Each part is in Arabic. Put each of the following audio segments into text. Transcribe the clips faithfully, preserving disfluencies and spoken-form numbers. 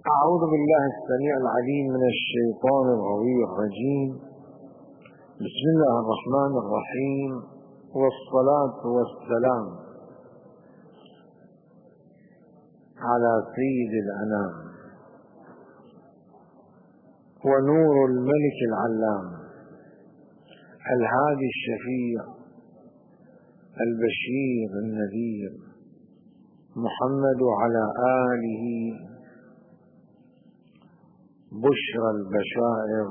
أعوذ بالله السميع العليم من الشيطان الغوي الرجيم. بسم الله الرحمن الرحيم، والصلاة والسلام على سيد الأنام ونور الملك العلام الهادي الشفيع البشير النذير محمد وعلى آله بشرى البشائر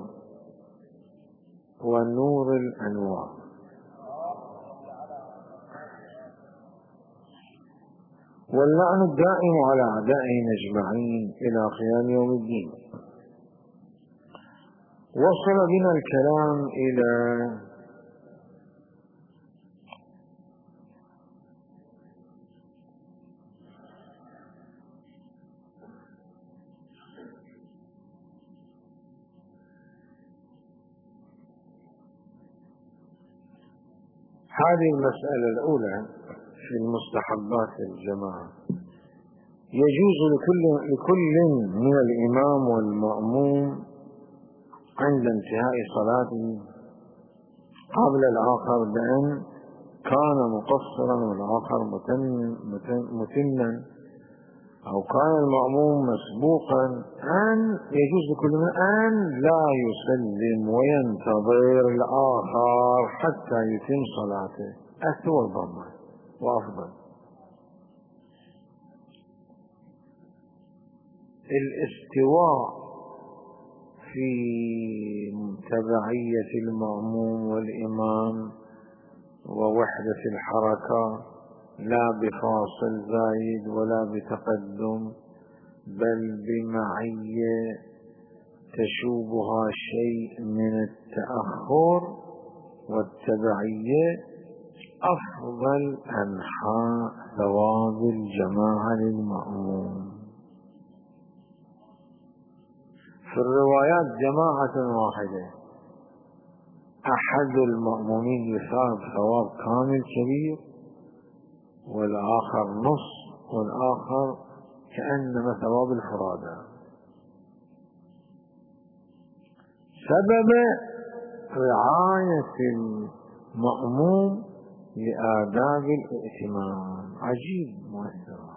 ونور الأنوار. واللعن الدائم على أعدائهم أجمعين إلى قيام يوم الدين. وصل بنا الكلام إلى هذه المسألة الأولى في المستحبات الجماعة. يجوز لكل لكل من الإمام والمأموم عند انتهاء صلاته قبل الآخر بأن كان مقصرا والآخر متما، أو كان المأموم مسبوقا، أن يجوز لكل من أن لا يسلم وينتظر الآخر حتى يتم صلاته. أسوأ الضمة وأفضل. الاستواء في تبعية المأموم والإمام ووحدة الحركة، لا بفاصل زايد ولا بتقدم، بل بمعية تشوبها شيء من التأخر والتبعية، أفضل أنحاء ثواب الجماعة للمأموم. في الروايات جماعة واحدة أحد المأمومين يثاب ثواب كامل كبير، والآخر نص، والآخر كأنما ثواب الفرادى. سبب رعاية المأموم لآداب الائتمام عجيب مؤثرة،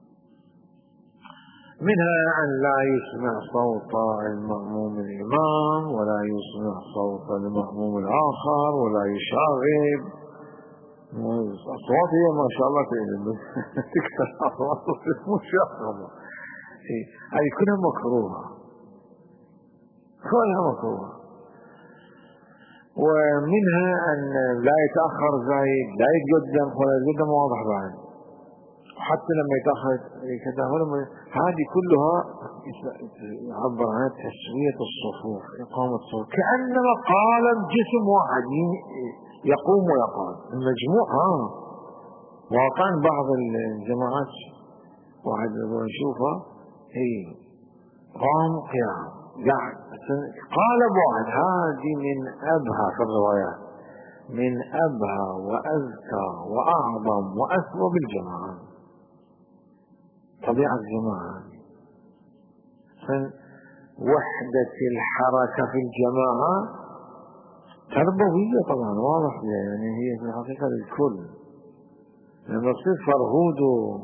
منها أن لا يسمع صوت المأموم الإمام، ولا يسمع صوت المأموم الآخر، ولا يشاغب. أصوات هي ما شاء الله تكثر أصوات مشاغبة، هذه كلها مكروهة، كلها مكروهة. ومنها أن لا يتأخر زايد، لا يتقدم ولا يتقدم، واضح بعد. حتى لما يتأخر كذا، هذه كلها يعبر عنها تسوية الصفوف، إقامة الصفوف، كأنما قالب جسم واحد يقوم ويقعد المجموع. ها واقعا بعض الجماعات واحد يشوفها هي قام قيام قاعد قالب واحد. هذه من أبهى في الروايات، من أبهى وأذكى وأعظم وأسوأ بالجماعة، طبيعة الجماعة. وحدة الحركة في الجماعة تربوية طبعا، واضح يعني، هي في الحقيقة للكل. لما تصير فرهود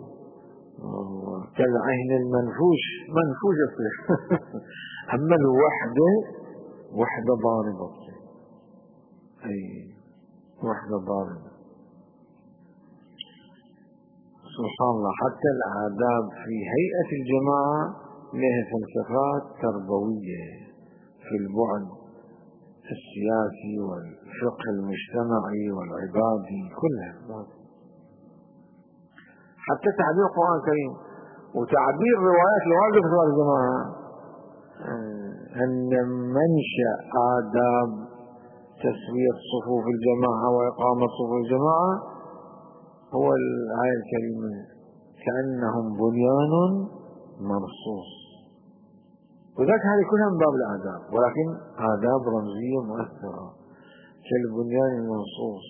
كالعين المنفوش منفوش يصير أما الوحدة وحدة ضاربة، أي وحدة ضاربة. سبحان الله، حتى الآداب في هيئة الجماعة لها فلسفات تربوية في البعد السياسي والفقه المجتمعي والعبادي كلها. حتى تعبير القرآن الكريم وتعبير روايات الواقف في الجماعة، أن منشأ آداب تسوية صفوف الجماعة وإقامة صفوف الجماعة هو الآية الكريمة كأنهم بنيان مرصوص. وذلك هذه كلها من باب الآداب، ولكن آداب رمزية مؤثرة كالبنيان المرصوص.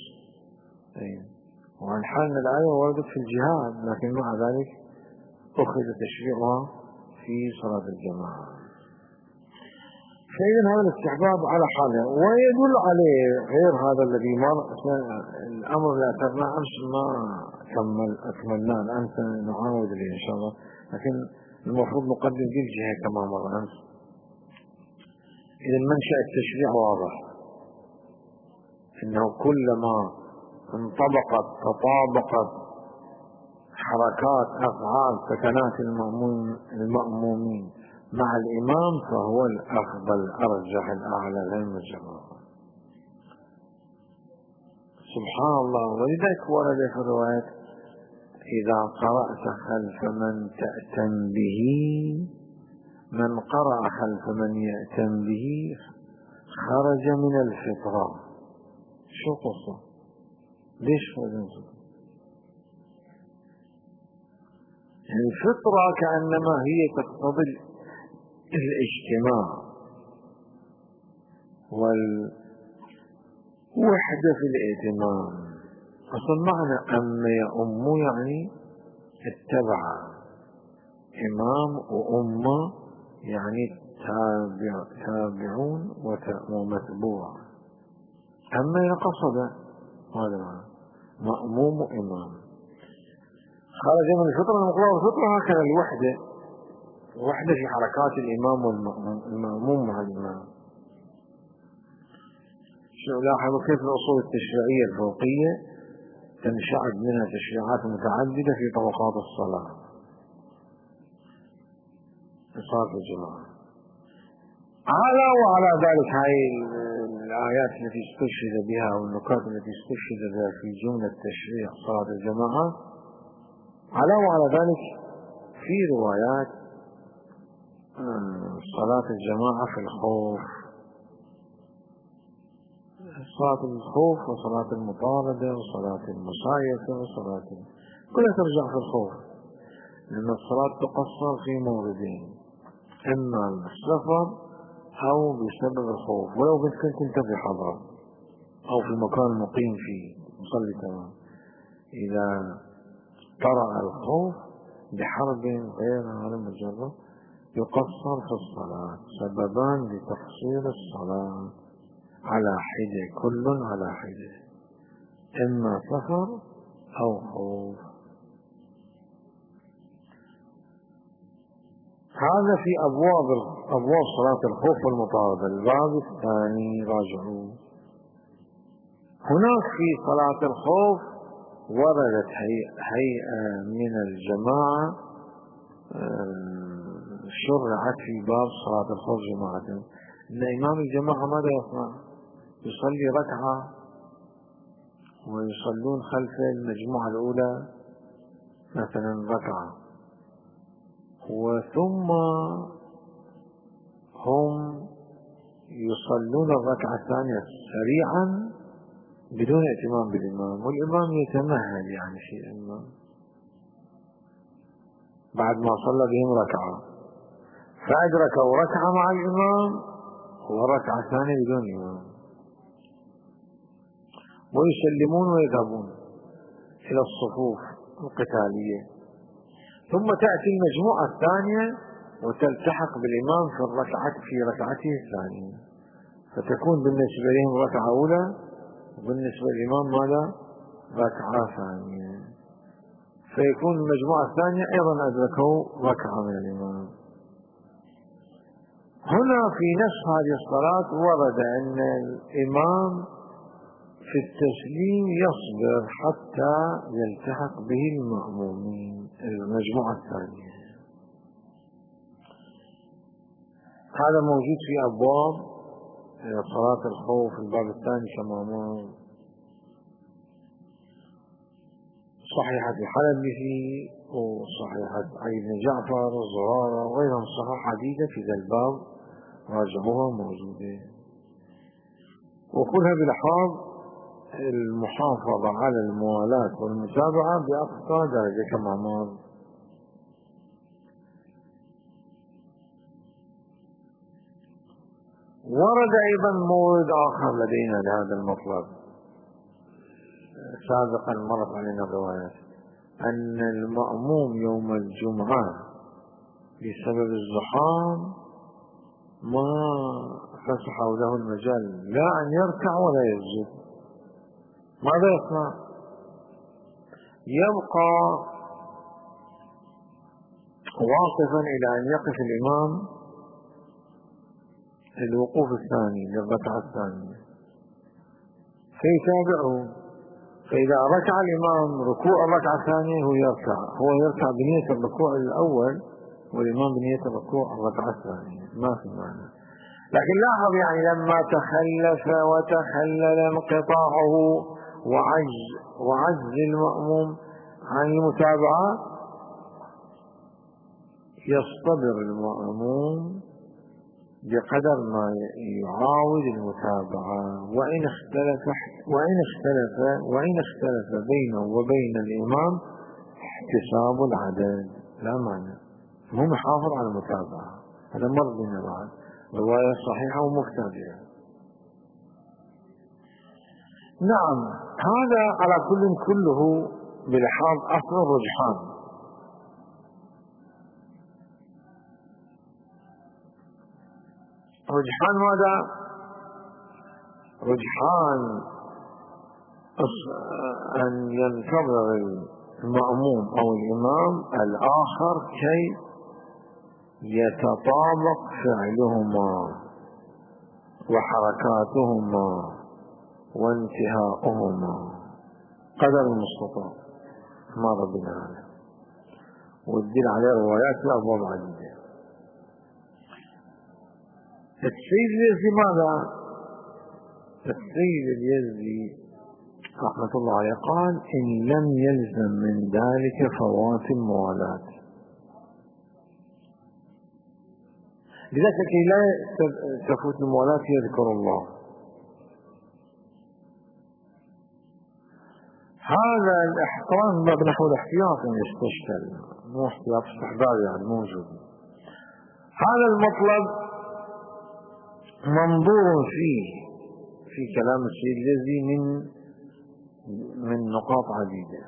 وعن حال الآية وردت في الجهاد، لكن مع ذلك أخذ تشريعها في صلاة الجماعة. فإذا هذا الاستحباب على حاله، ويدل عليه غير هذا الذي مر الأمر اللي أثرنا أمس ما كمل أكملناه، الآن سنعاود له إن شاء الله، لكن المفروض نقدم دي الجهة كما مر أمس. إذا منشأ التشريع واضح، إنه كلما انطبقت تطابقت حركات أفعال سكنات المأمومين مع الإمام فهو الأفضل الأرجح الأعلى علم الجماعة. سبحان الله. ولذلك ورد في الروايات إذا قرأت خلف من تأتم به، من قرأ خلف من يأتم به خرج من الفطرة. شو قصة؟ ليش خرج من الفطرة؟ يعني الفطرة كأنما هي تقتضي الاجتماع والوحدة في الائتمام. أصلا معنى أما يأم يعني اتبع، إمام وأمة يعني تابع تابعون ومتبوع. أما يقصد هذا معنى مأموم وإمام. خرج من الفطرة المقرار الفطرة هكذا الوحدة، الوحدة في حركات الإمام والمأموم مع الإمام. لاحظوا كيف الأصول التشريعية الفوقية تنشعب منها تشريعات متعددة في طبقات الصلاة في صلاة الجماعة. على وعلى ذلك هاي الآيات التي استشهد بها والنكات التي استشهد بها في جملة تشريع صلاة الجماعة، على وعلى ذلك في روايات صلاة الجماعة في الخوف، صلاة الخوف وصلاة المطاردة وصلاة المصايفة وصلاة كلها ترجع في الخوف، لأن الصلاة تقصر في موردين، إما السفر أو بسبب الخوف، ولو كنت انت في حضر أو في مكان مقيم فيه مصلي تمام. إذا طرأ الخوف بحرب غير على مجرد يقصر في الصلاة. سببان لتقصير الصلاة على حدة، كل على حدة، إما سفر أو خوف. هذا في أبواب أبواب صلاة الخوف والمطاردة. الباب الثاني راجعوا. هناك في صلاة الخوف وردت هيئة من الجماعة شرعت في باب صلاة الخوف جماعة، إن إمام الجماعة ماذا يصنع؟ يصلي ركعة ويصلون خلف المجموعة الأولى مثلا ركعة، وثم هم يصلون الركعة الثانية سريعا بدون اهتمام بالإمام، والإمام يتمهل يعني في الإمام بعد ما صلى بهم ركعة، فأدركوا ركعة مع الإمام وركعة ثانية بدون إمام، ويسلمون ويذهبون إلى الصفوف القتالية، ثم تأتي المجموعة الثانية وتلتحق بالإمام في الركعة في ركعته الثانية، فتكون بالنسبة لهم ركعة أولى وبالنسبة للإمام ماذا؟ ركعة ثانية، فيكون المجموعة الثانية أيضا أدركوا ركعة من الإمام. هنا في نفس هذه الصلاة ورد أن الإمام في التسليم يصبر حتى يلتحق به المأمومين المجموعة الثانية. هذا موجود في أبواب صلاة الخوف الباب الثاني كما مر، صحيحة الحلبي وصحيحة علي بن جعفر والزرارة وغيرهم صحيحة عديدة في ذا الباب راجعوها موجودة، وكلها بلحاظ المحافظة على الموالاة والمتابعة بأقصى درجة كما مر. ورد أيضا مورد آخر لدينا لهذا المطلب سابقا مرت علينا الروايات، أن المأموم يوم الجمعة بسبب الزحام ما فسحوا له المجال لا أن يركع ولا يسجد. ماذا يصنع؟ يبقى واقفا إلى أن يقف الإمام الوقوف الثاني للركعة الثانية فيتابعه. فإذا ركع الإمام ركوع الركعة الثانية هو يركع هو يركع بنية الركوع الأول والإمام بنية الركوع الركعة الثانية، ما في معنى. لكن لاحظ يعني لما تخلف وتخلل انقطاعه وعجز وعجز المأموم عن المتابعة يصطبر المأموم بقدر ما يعاود المتابعة، وإن اختلف وإن اختلف وإن اختلف بينه وبين الإمام احتساب العدد لا معنى، مو محافظ على المتابعة. هذا مر بنا بعد رواية صحيحة ومختلفة. نعم، هذا على كل كله بلحاظ أصل الرجحان. رجحان ماذا؟ رجحان أن ينتظر المأموم أو الإمام الآخر كي يتطابق فعلهما وحركاتهما وانتهاؤهما قدر المستطاع. مر بنا هذا والدين عليه روايات في أبواب عديدة. السيد اليزدي ماذا؟ السيد اليزدي رحمة الله عليه قال إن لم يلزم من ذلك فوات الموالاة. لذلك لا تفوت الموالاة يذكر الله. هذا الاحترام ما بنحو الاحتياط يستشكل، مو احتياط استحباب يعني موجود. هذا المطلب منظور فيه في كلام السيد اليزدي من من نقاط عديدة.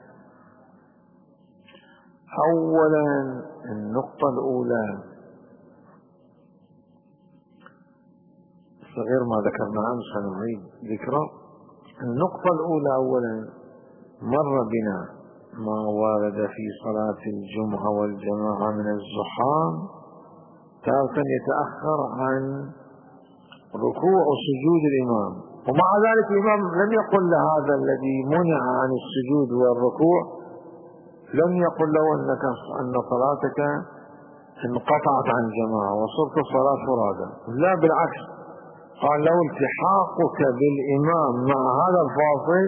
أولا النقطة الأولى صغير ما ذكرنا أمس سنعيد ذكره. النقطة الأولى أولا مر بنا ما ورد في صلاة الجمعة والجماعة من الزحام تارة يتأخر عن ركوع وسجود الإمام، ومع ذلك الإمام لم يقل لهذا الذي منع عن السجود والركوع لم يقل له أنك أن صلاتك انقطعت عن الجماعة وصرت الصلاة فرادى، لا بالعكس قال له التحاقك بالإمام مع هذا الفاصل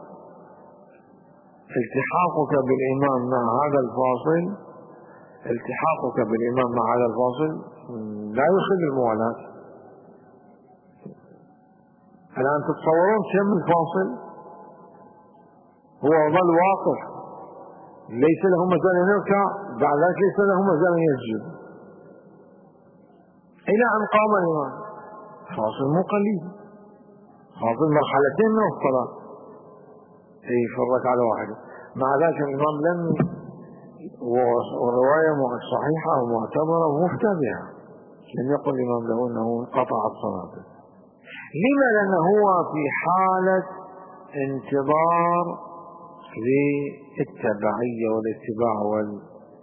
التحاقك بالإمام مع هذا الفاصل التحاقك بالإمام مع هذا الفاصل لا يخل الموالاة. الآن تتصورون كم الفاصل؟ هو ظل واقف ليس له مجال أن يركع، بعد ذلك ليس له مجال أن يسجد إلى أن قام الإمام. فاصل مو قليل، فاصل مرحلتين من الصلاة أي في الركعة الواحدة. مع ذلك الإمام لم ورواية صحيحة ومعتبرة ومفتبعة لم يقل الإمام له أنه قطع الصلاة. لما؟ لأنه هو في حالة انتظار للتبعية والاتباع وال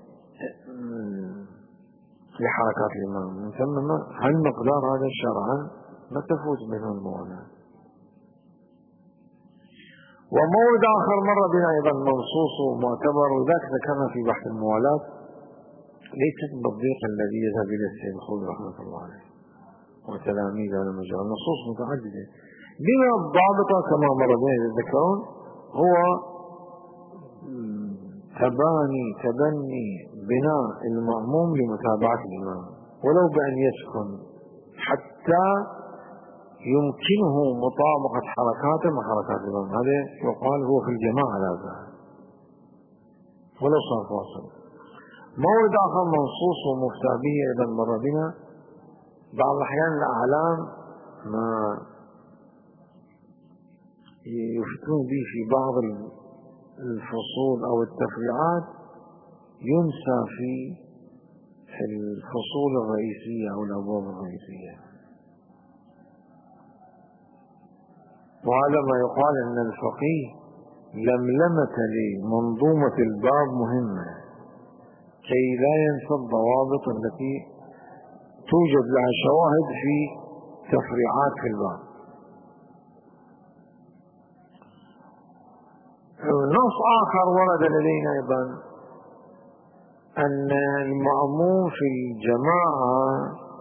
لحركات الإمام. من ثم هل مقدار هذا شرعا ما تفوت منه الموالاة. ومورد آخر مر بنا أيضا منصوص ومعتبر، وذاك ذكرنا في بحث الموالاة ليست بالضيق الذي يذهب إلى السيد الخضر رحمة الله عليه وتلاميذ على المجال. النصوص متعددة بما الضابطة كما مر بنا يتذكرون هو تباني تبني بناء المأموم لمتابعة الإمام ولو بأن يسكن حتى يمكنه مطابقة حركاته مع حركات الإمام. هذا يقال هو في الجماعة لا زال ولو صار فاصل. مورد آخر منصوص ومفتى به أيضا مر بنا بعض الأحيان الأعلام ما يفتون به في بعض الفصول أو التفريعات ينسى في في الفصول الرئيسية أو الأبواب الرئيسية. وهذا ما يقال أن الفقيه لملمة لمنظومة الباب مهمة كي لا ينسى الضوابط التي توجد لها شواهد في تفريعات في الباب. نص آخر ورد لدينا أيضا أن المأموم في الجماعة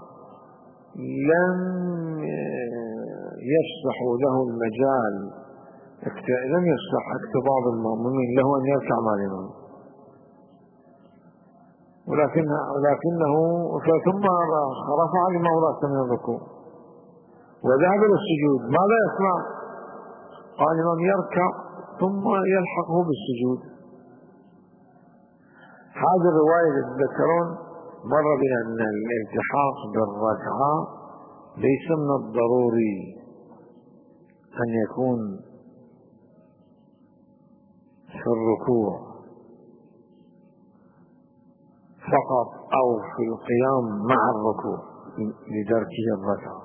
لم يفسح له المجال لم يفسح اقتضاب المأمومين له أن يركع مع الإمام، ولكن ولكنه ثم رفع الإمام رأسه من الركوع وذهب إلى السجود، ماذا يصنع؟ قال الإمام يركع ثم يلحقه بالسجود. هذه الرواية تذكرون مر بنا أن الالتحاق بالركعة ليس من الضروري أن يكون في الركوع فقط أو في القيام مع الركوع لدركه الركعة.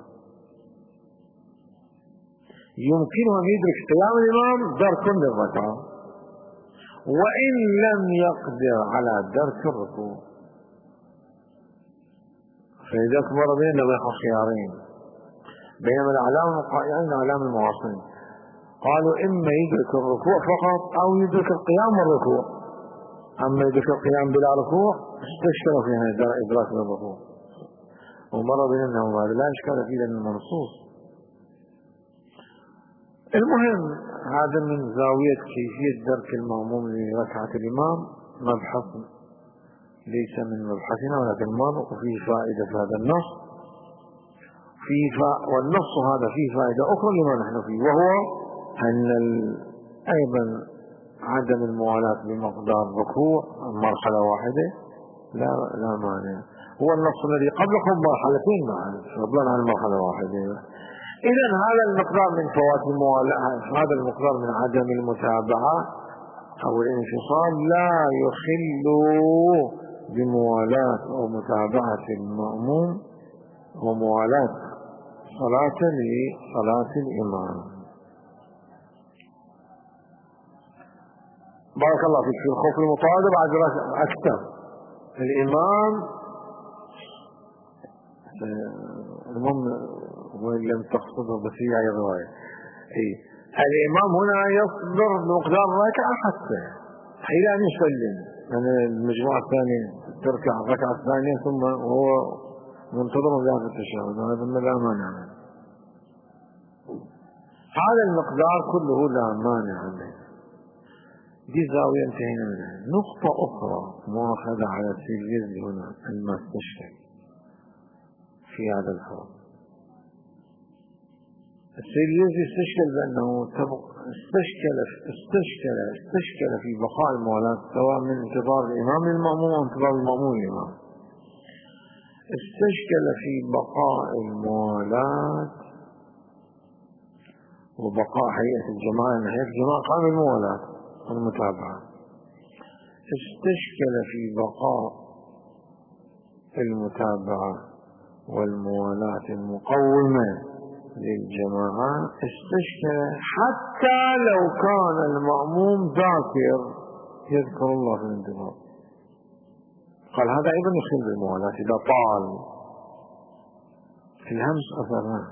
يمكنه أن يدرك قيام الإمام درك للركعة وإن لم يقدر على درك الركوع. فإذا مر بين بين خيارين بينما الأعلام القائلين الأعلام المعاصرين قالوا إما يدرك الركوع فقط أو يدرك القيام والركوع، أما يدرك القيام بلا ركوع استشكلوا في هذا إدراك الركوع. ومر بين أنه هذا لا إشكال فيه لأن المنصوص. المهم هذا من زاوية كيفية درك المأموم لركعة الإمام مبحث ليس من مبحثنا ولكن مر وفيه فائدة في هذا النص فيه فا والنص هذا فيه فائدة أخرى لما نحن فيه، وهو أن أيضا عدم الموالاة بمقدار ركوع مرحلة واحدة لا لا مانع. هو النص الذي قبلكم مرحلتين معا فضلا عن مرحلة واحدة. إذا هذا المقدار من فوات الموالاة، هذا المقدار من عدم المتابعة أو الانفصال لا يخل بموالاة أو متابعة المأموم وموالاة صلاة لصلاة الإمام. بارك الله فيك. في الخوف المطارد بعد أكثر الإمام المهم وإن لم تقصده بس هي أي رواية إيه. الإمام هنا يصدر بمقدار ركعة حتى إلى أن يسلم، يعني المجموعة الثانية تركع الركعة الثانية ثم وهو منتظر ذات التشهد، هذا ما لا مانع. هذا المقدار كله لا مانع منه. دي زاوية انتهينا منها. نقطة أخرى مؤاخذة على السيليزي هنا المستشكل في هذا الحوار. السيليزي استشكل بأنه استشكل استشكل استشكل في بقاء الموالاة سواء من انتظار الإمام المأموم أو انتظار المأموم الإمام. استشكل في بقاء الموالاة وبقاء هيئة الجماعة، أن هيئة الجماعة قام الموالاة والمتابعة. استشكل في بقاء المتابعة والموالاة المقومة للجماعة، استشكل حتى لو كان المأموم ذاكر يذكر الله في الانتظار. قال هذا أيضا يخل بالموالاة إذا طال في الهمس أثرناه.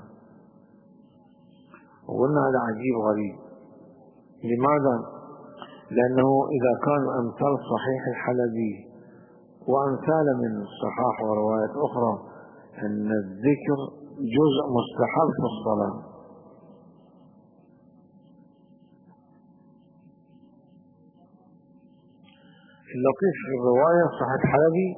وقلنا هذا عجيب غريب. لماذا؟ لأنه إذا كان أمثال صحيح الحلبي وأمثال من الصحاح وروايات أخرى أن الذكر جزء مستحب في الصلاة، اللطيف في الرواية صحيح الحلبي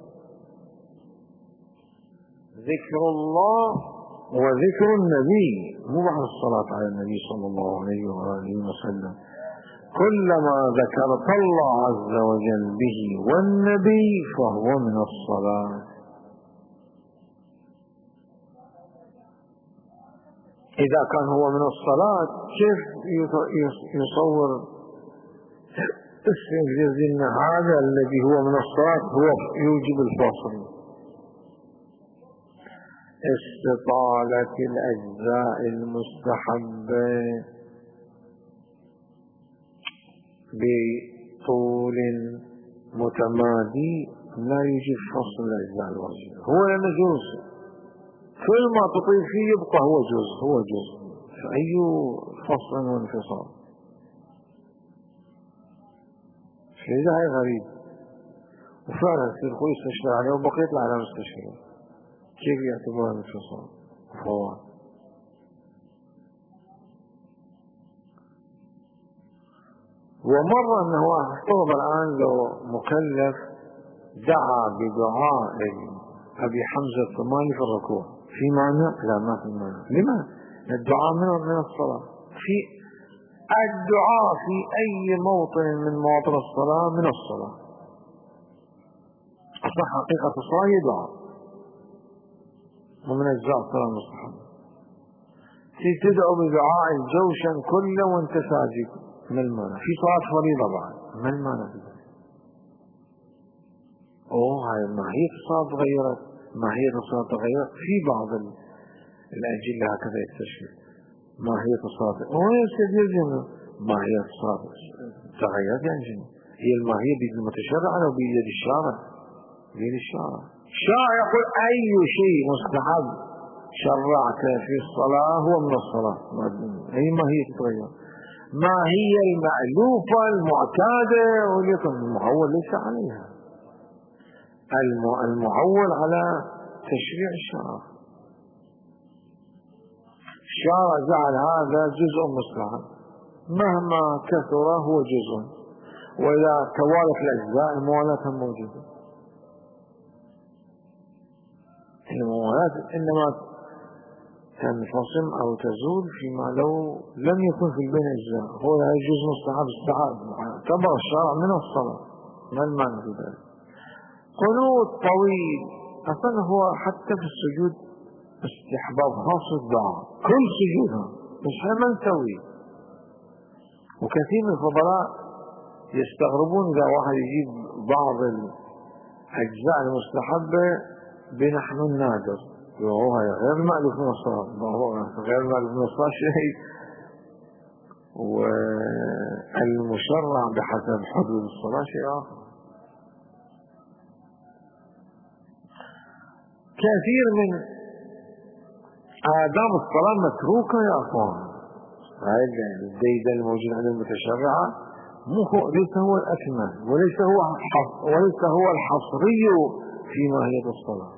ذكر الله وذكر النبي مو بعد الصلاة على النبي صلى الله عليه وآله وسلم. كلما ذكرت الله عز وجل به والنبي فهو من الصلاة. إذا كان هو من الصلاة كيف يصور استنجز ان هذا الذي هو من الصلاة هو يوجب الفصل. استطالة الأجزاء المستحبة بطول متمادي لا يوجب فصل الأجزاء الواجبة، هو يجوز كل ما تطيل فيه يبقى هو جزء هو جزء، فأي فصل وانفصال؟ شيء هاي غريب. وفعلا يصير خوي يستشفى عليه وبقيت له على مستشفى، كيف يعتبرها انفصال وفوات؟ ومرة أنه افترض الآن لو مكلف دعا بدعاء أبي حمزة الثماني في الركوع، في معنى؟ لا ما في معنى. لما؟ الدعاء من الصلاة، في الدعاء في أي موطن من مواطن الصلاة من الصلاة، أصلا حقيقة الصلاة هي دعاء ومن أجزاء الصلاة المستحبة. تدعو بدعاء الجوشن كله وانت ساجد، ما المعنى؟ في صلاة فريضة بعد، ما المعنى في ذلك؟ اوه هاي ماهية الصلاة تغيرت، ماهية الصلاة تغيرت في بعض الأجلة هكذا يكتشف ماهية الصلاة، وهو يستد يجب ماهية الصلاة تغيرت يعني جنة. هي الماهية بيد المتشرع أو بيد الشارع؟ بيد الشارع. الشارع يقول أي شيء مستحب شرعت في الصلاة هو من الصلاة، أي ماهية تتغير؟ ما هي المألوفة المعتادة ولكن المعول ليس عليها، المعول على تشريع الشرع. الشرع جعل هذا جزء مستحب مهما كثر هو جزء، وإذا توالت الأجزاء الموالات موجودة. الموالات إنما تنفصم أو تزول فيما لو لم يكن في البين أجزاء، هو جزء مستحب استحب كبر الشرع من الصلاة. ما المعنى في ذلك؟ قنوت طويل أصلا هو حتى في السجود استحباب خاص الدعاء كل سجودها، مش ما نسوي. وكثير من الفضلاء يستغربون إذا واحد يجيب بعض الأجزاء المستحبة بنحن النادر، وهو غير مألوف من الصلاة، غير مألوف من الصلاة شيء، والمشرع بحسب حدود الصلاة شيء آخر. كثير من آداب الصلاة متروكة يا أخوان. هاي الديدة الموجود عند المتشرعة مو ليس هو الأكمل وليس هو وليس هو الحصري في ماهية الصلاة.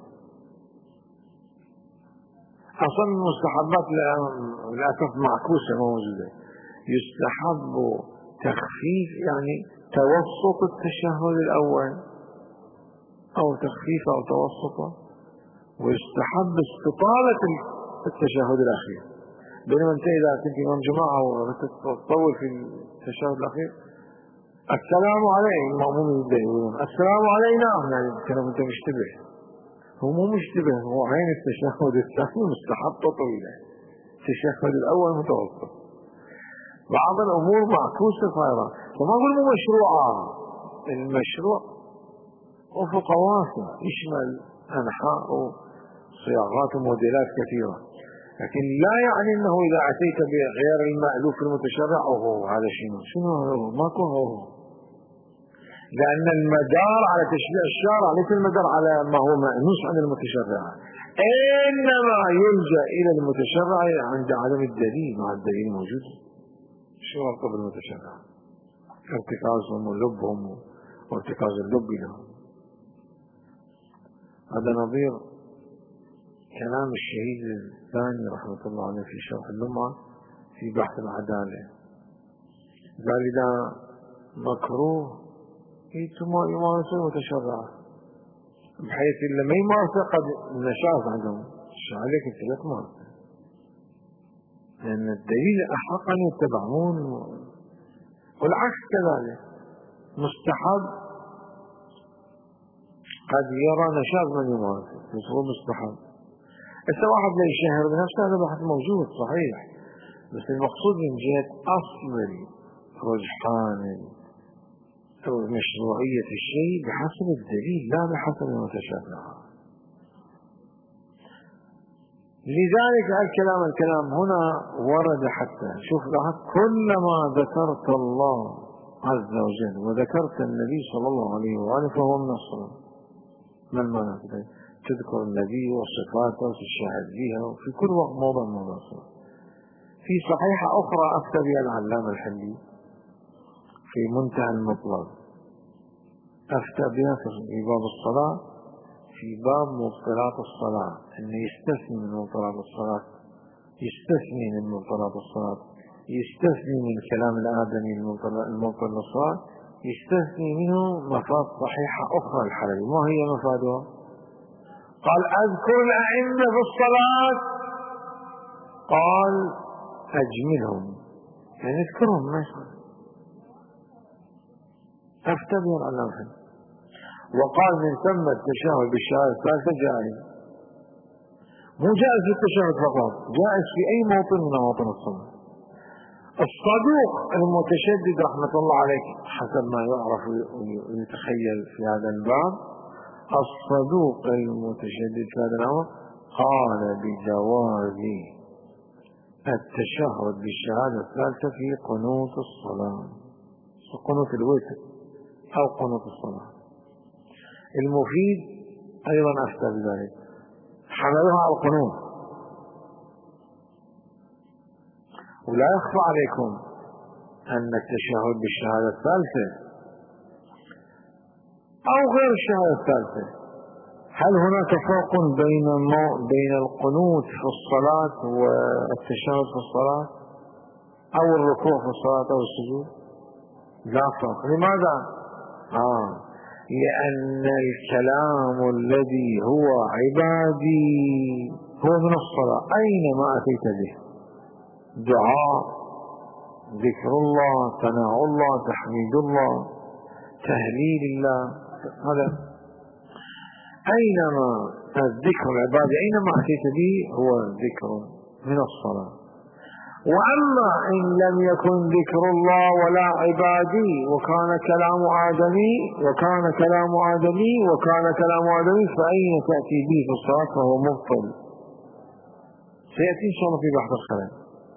أصلا المستحبات للأسف معكوسة موجودة. يستحب تخفيف يعني توسط التشهد الأول أو تخفيف أو توسطه، ويستحب استطالة التشهد الأخير. بينما أنت إذا كنت إمام جماعة وتطول في التشهد الأخير السلام عليكم المأموم يقولون السلام علينا، يعني كلام أنت مشتبه، هو مو مشتبه، هو عين التشهد الثاني مستحب طويلة، التشهد الأول متوسط. بعض الأمور معكوسة صايرة، فما أقول مو مشروعة، المشروع أفق واسع يشمل أنحاء وصياغات وموديلات كثيرة، لكن لا يعني أنه إذا أتيت بغير المألوف المتشرع أوه هذا شنو شنو هو ماكو هو، لأن المدار على تشريع الشارع ليس المدار على ما هو مأنوس عن المتشرع، إنما يلجأ إلى المتشرع عند عدم الدليل، مع الدليل موجود. شو رقب المتشرع؟ ارتكازهم ولبهم وارتكاز اللب لهم. هذا نظير كلام الشهيد الثاني رحمة الله عليه في شرح اللمعة في بحث العدالة، قال إذا مكروه يتما يمارس المتشرع بحيث إلا ما يمارس قد نشاز عندهم شو عليك الثلاث مارس، لأن الدليل أحق أن يتبعون، والعكس كذلك مستحب قد يرى نشاز من يمارس بس هو مستحب. إذا واحد لا يشهر بنفسه هذا بحث موجود صحيح، بس المقصود من جهة أصل الرجحان أو مشروعية الشيء بحسب الدليل لا بحسب المتشابه. لذلك الكلام الكلام هنا ورد حتى شوف كلما ذكرت الله عز وجل وذكرت النبي صلى الله عليه وآله فهو من الصلاة. ما المعنى كده؟ تذكر النبي وصفاته وتشاهد بها وفي كل وقت موضع موضع الصلاة. في صحيحة أخرى أفتى بها العلامة الحلي في منتهى المطلب، أفتى بها في باب الصلاة، في باب مبطلات الصلاة، أنه يستثني من مبطلات الصلاة، يستثني من مبطلات الصلاة، يستثني من كلام الآدمي المبطل للصلاة، يستثني منه مفاد صحيحة أخرى الحلبي. ما هي مفادها؟ قال أذكر الأئمة في الصلاة، قال أجملهم، يعني اذكرهم ما يصير. أفتى بها العلامة. وقال من ثم التشهد بالشهادة الثالثة جائز، مو جائز في التشهد فقط، جائز في أي موطن من مواطن الصلاة. الصدوق المتشدد رحمة الله عليك حسب ما يعرف ويتخيل في هذا الباب، الصدوق المتشدد في هذا الأمر قال بجواز التشهد بالشهادة الثالثة في قنوت الصلاة، قنوت الوتر أو قنوت الصلاة. المفيد أيضا أفتى بذلك، حملها على القنوت. ولا يخفى عليكم أن التشهد بالشهادة الثالثة أو غير الشهادة الثالثة، هل هناك فرق بين بين القنوت في الصلاة والتشهد في الصلاة أو الركوع في الصلاة أو السجود؟ لا فرق. لماذا؟ آه لأن الكلام الذي هو عبادي هو من الصلاة أينما أتيت به، دعاء، ذكر الله، ثناء الله، تحميد الله، تهليل الله، هذا أينما الذكر العبادي أينما أتيت به هو ذكر من الصلاة. وأما إن لم يكن ذكر الله ولا عبادي وكان كلام آدمي وكان كلام آدمي وكان كلام آدمي فأين تأتي به في الصلاة فهو مبطل. سيأتي إن شاء الله في بحث الخلاف.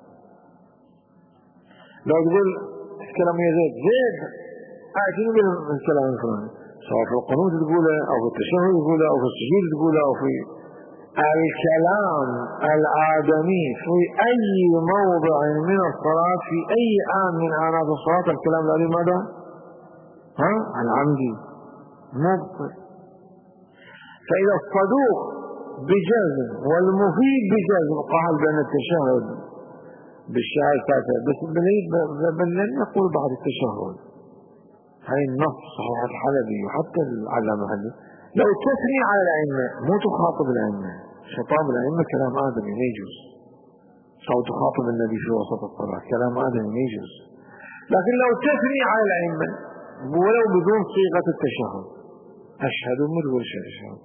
لو تقول الكلام يا زيد زيد أعطيني بالكلام الفلاني، سواء في القنوت تقوله أو في التشهد تقوله أو في السجود تقوله أو في الكلام الآدمي في أي موضع من الصلاة في أي آن من آنات الصلاة الكلام الآدمي ماذا؟ ها؟ العمدي مبطل. فإذا الصدوق بجزم والمفيد بجزم قال بأن التشهد بالشهادة بس بل لن يقول بعد التشهد. هاي النص صحيح الحلبي وحتى العلامة هذه لو تثني على الأئمة مو تخاطب الأئمة، خطاب الأئمة كلام آدمي ما يجوز، أو تخاطب النبي في وسط الصلاة كلام آدمي ما يجوز. لكن لو تثني على الأئمة ولو بدون صيغة التشهد أشهد ومدور أشهد.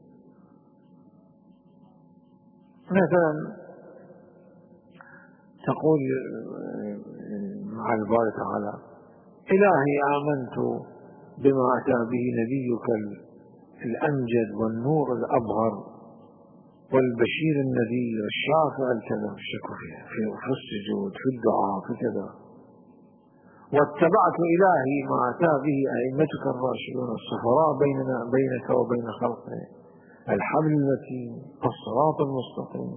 مثلا تقول مع الباري تعالى إلهي آمنت بما أتى به نبيك الأمجد والنور الأبهر والبشير النذير الشافع الكذا الشك فيها في السجود في الدعاء في كذا، واتبعت إلهي ما أتى به أئمتك الراشدون السفراء بيننا بينك وبين خلقه الحبل المتين الصراط المستقيم.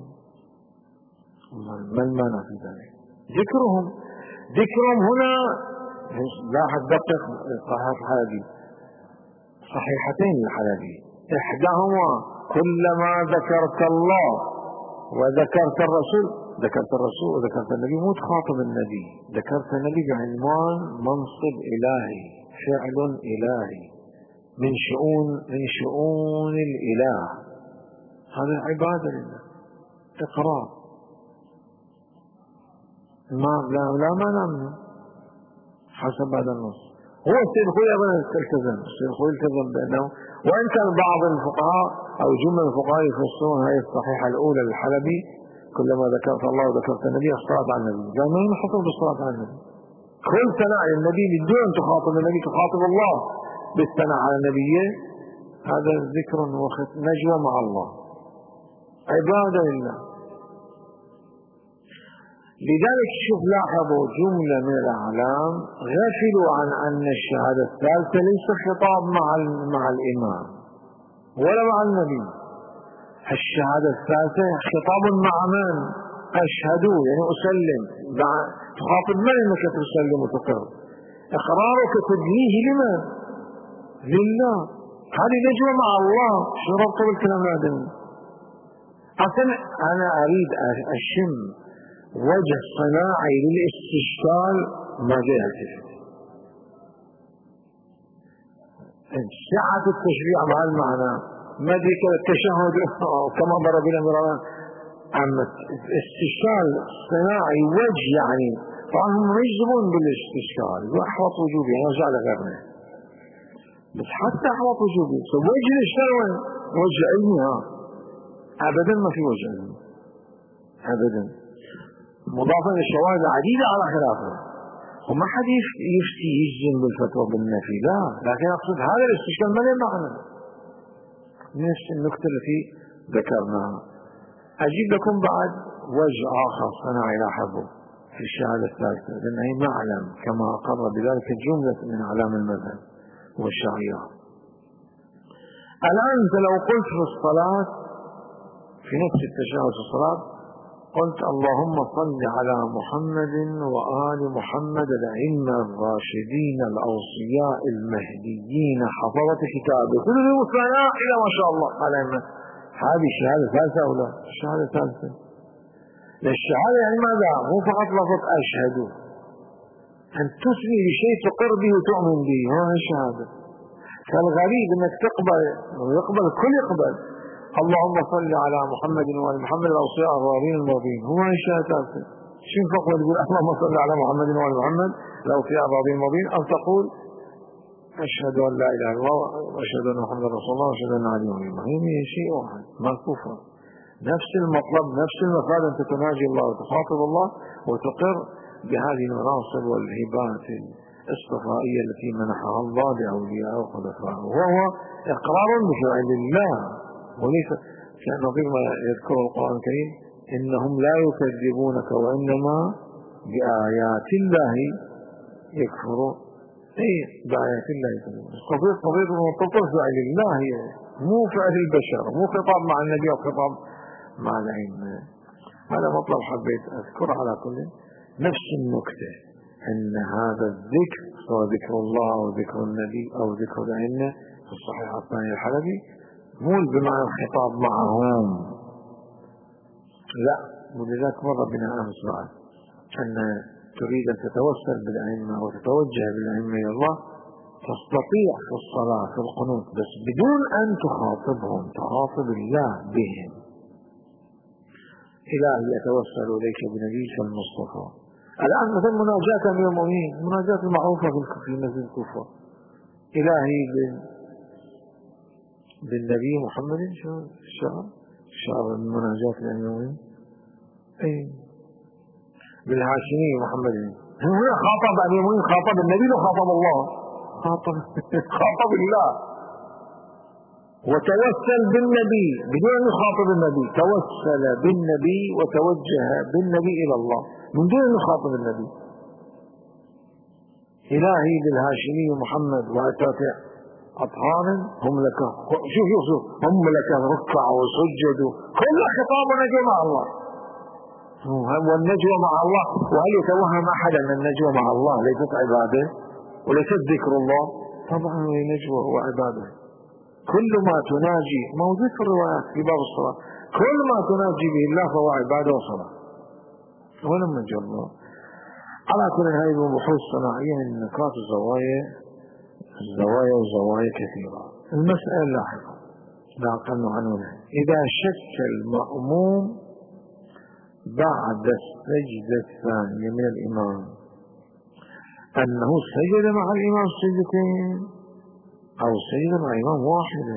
ما المعنى في ذلك؟ ذكرهم ذكرهم هنا لا حدقق صحيح الحلبي صحيحتين الحلبي، إحداهما كلما ذكرت الله وذكرت الرسول ذكرت الرسول وذكرت النبي مو تخاطب النبي، ذكرت النبي بعنوان منصب إلهي فعل إلهي من شؤون من شؤون الإله، هذا عبادة لله إقرار ما لا لا ما نعمل حسب هذا النص. هو السيد خوي أبدا التزم السيد خوي التزم بأنه وإن كان بعض الفقهاء أو جمل الفقهاء يفسرون هذه الصحيحة الأولى للحلبي كلما ذكرت الله وذكرت النبي الصلاة على النبي، قال ما حصل بالصلاة على النبي كل ثناء على النبي بدون تخاطب النبي تخاطب الله بالثناء على نبيه، هذا ذكر نجوى مع الله، عبادة لله. لذلك شوف لاحظوا جملة من الأعلام غفلوا عن أن الشهادة الثالثة ليس خطاب مع مع الإمام ولا مع النبي. الشهادة الثالثة خطاب مع من؟ أشهد، يعني أسلم. تخاطب من أنك تسلم وتقر؟ إقرارك تدليه لمن؟ لله. هذه نجوى مع الله. شو ربط بالكلام هذا؟ أصلا أنا أريد أشم وجه صناعي للاستشكال ما جاء التفت. سعة التشريع مع المعنى ما ذيك التشهد كما ضرب لنا مرارا. أما استشكال صناعي وجه يعني طبعا هم يجزمون بالاستشكال وأحوط وجوبي أنا رجع لغيرنا، بس حتى أحوط وجوبي وجه الاشتروين وجه علمي. ها أبدا ما في وجه علمي أبدا، مضافا للشواهد العديدة على خلافه. وما حد يفتي يجزم بالفتوى بالنفي، لا، لكن أقصد هذا الاستشكال ما له معنى. نفس النكتة التي ذكرناها. أجيب لكم بعد وجه آخر صناعي لاحظوا في الشهادة الثالثة، لأنه معلم كما أقر بذلك جملة من أعلام المذهب والشريعة. الآن أنت لو قلت في الصلاة في نفس التشهد في الصلاة قلت اللهم صل على محمد وآل محمد الأئمة الراشدين الأوصياء المهديين حفظة كتابه كل ذي ثناء إلى ما شاء الله على من. هذه الشهادة ثالثة أو لا؟ الشهادة ثالثة. الشهادة يعني ماذا؟ مو فقط لفظ أشهد، أن تثني بشيء تقر به وتؤمن به، هو الشهادة. فالغريب أنك تقبل ويقبل كل يقبل اللهم صل على محمد وآل محمد الأوصياء الرابين المرضين، هو الشهادة الثالثة. شو فقط تقول اللهم صل على محمد وآل محمد الأوصياء الرابين المرضين، أو تقول أشهد أن لا إله إلا الله وأشهد أن محمدا رسول الله وأشهد أن عليا ولي الله. هي شيء واحد ما كفر، نفس المطلب نفس المفاد، أن تتناجي الله وتخاطب الله وتقر بهذه المناصب والهبات الاصطفائية التي منحها الله لأوليائه وخلفائه، وهو إقرار بفعل الله وليس كان نظير ما يذكر القرآن الكريم إنهم لا يكذبونك وإنما بآيات الله يكفرون. أي بآيات الله يكفرون. قضية قضية مرتبطة بفعل الله، مو فعل البشر، مو خطاب مع النبي أو خطاب مع الأئمة. هذا مطلب حبيت أذكر. على كل نفس النكتة أن هذا الذكر سواء ذكر الله أو ذكر النبي أو ذكر الأئمة في الصحيح الثاني الحلبي مو بمعنى الخطاب معهم، لا. ولذلك مر بنا أمس بعد أن تريد أن تتوسل بالأئمة وتتوجه بالأئمة إلى الله تستطيع في الصلاة في القنوت بس بدون أن تخاطبهم، تخاطب الله بهم. إلهي يتوسل إليك بنبيك المصطفى. الآن مثل مناجاة أمير المؤمنين، مناجاة المعروفة في مسجد الكوفة، إلهي بالنبي محمد شو الشعر الشعر المناجاة لأمير المؤمنين أي بالهاشمي محمد. هو خاطب أمير المؤمنين، خاطب النبي وخاطب الله، خاطب خاطب الله وتوسل بالنبي بدون أن يخاطب النبي، توسل بالنبي وتوجه بالنبي إلى الله من دون أن يخاطب النبي. إلهي بالهاشمي محمد وأتاك أطهار هم لك، شوف شوف شوف هم لك ركع وسجد، كل خطاب نجوى مع الله. والنجوى مع الله، وهل يتوهم أحد أن النجوى مع الله ليست عبادة وليست ذكر الله؟ طبعا هي نجوى وعبادة. كل ما تناجي موجود في الروايات في باب الصلاة، كل ما تناجي به الله فهو عبادة وصلاة ولما جاء الله. على كل هذه البحوث الصناعية من نقاط الزوايا الزوايا وزوايا كثيرة. المسألة اللاحقة لا أقل عنه، إذا شك المأموم بعد السجدة الثانية من الإمام أنه سجد مع الإمام سجدتين أو سجد مع إمام واحد،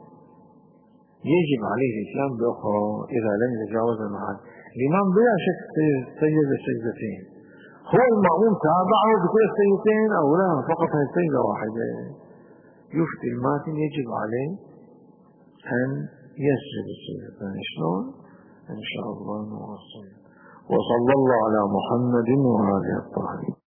يجب عليه الإسلام بأخرى إذا لم يتجاوز معه الإمام بلا شك سجد سجدتين، هو المأموم تابعه بكل السيدتين أو لا فقط هي السيدة واحدة؟ يفتي الماتن يجب عليه أن يسجد السجدتين. شلون؟ إن شاء الله نواصل. وصلى الله على محمد وآله الطاهرين.